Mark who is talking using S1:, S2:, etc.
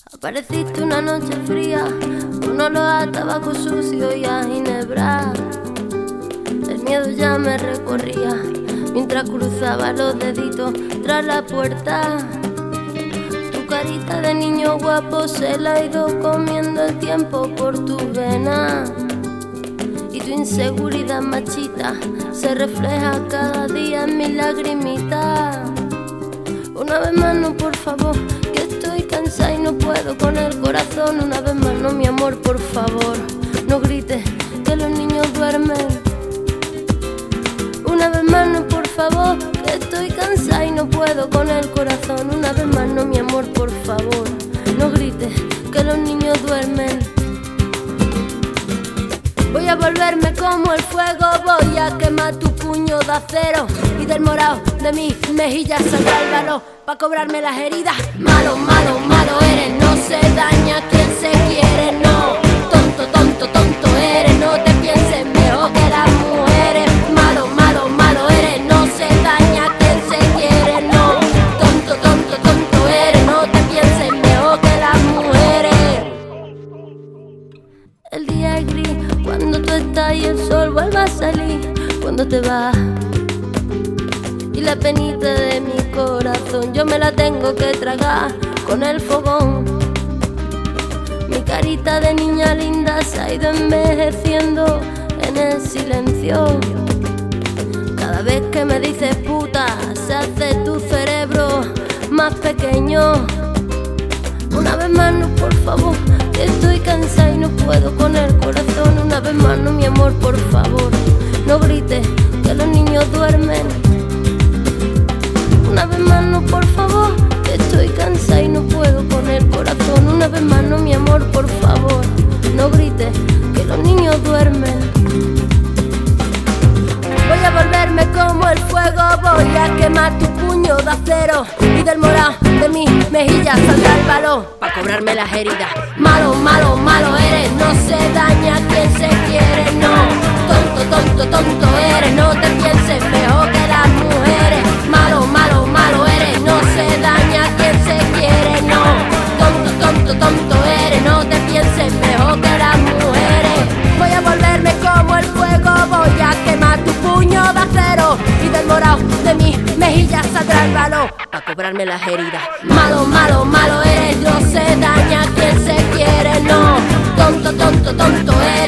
S1: Apareciste una noche fría, con olor a tabaco sucio y a ginebra. El miedo ya me recorría mientras cruzaba los deditos tras la puerta. Tu carita de niño guapo se la ha ido comiendo el tiempo por tus venas. Y tu inseguridad machita se refleja cada día en mis lagrimitas. Una vez más no, por favor, que estoy cansada y no puedo con el corazón. Una vez más no, mi amor, por favor, no grites que los niños duermen. Una vez más no, por favor, que estoy cansada y no puedo con el corazón. Una vez más no, mi amor, por favor, no grites que los niños duermen. Voy a volverme como el fuego, voy a quemar tu puño de acero y del morado de mis mejillas saldrá el valor pa' cobrarme las heridas. Malo, malo, malo eres, no se daña quien se quiere, no. Tonto, tonto, tonto eres, no te pienses mejor que las mujeres. Malo, malo, malo eres, no se daña quien se quiere, no. Tonto, tonto, tonto eres, no te pienses mejor que las mujeres. El día es gris cuando tú estás y el sol vuelve a salir cuando te vas. Y la penita de mi corazón yo me la tengo que tragar con el fogón. Mi carita de niña linda se ha ido envejeciendo en el silencio. Cada vez que me dices puta se hace tu cerebro más pequeño. Una vez más no, por favor, que estoy cansada y no puedo con el corazón. Una vez más no, mi amor, por favor, no grites que los niños duermen. Una vez más no, por favor, que estoy cansada y no puedo con el corazón. Una vez más no, mi amor, por favor, no grites que los niños duermen. Voy a volverme como el fuego, voy a quemar tu puño de acero y del morado de mis mejillas saldrá el valor pa' cobrarme las heridas. Malo, malo, malo eres, no se daña quien se quiere, no. Tonto, tonto, tonto eres, no te pienses mejor que las mujeres. Malo, malo, malo eres, no se daña quien se quiere, no. Tonto, tonto, tonto eres, no te pienses mejor que las mujeres. Voy a volverme como el fuego, voy a quemar tu puño de acero y del morado de mis mejillas saldrá el valor pa' cobrarme las heridas. Malo, malo, malo eres, no se daña quien se quiere, no. Tonto, tonto, tonto eres.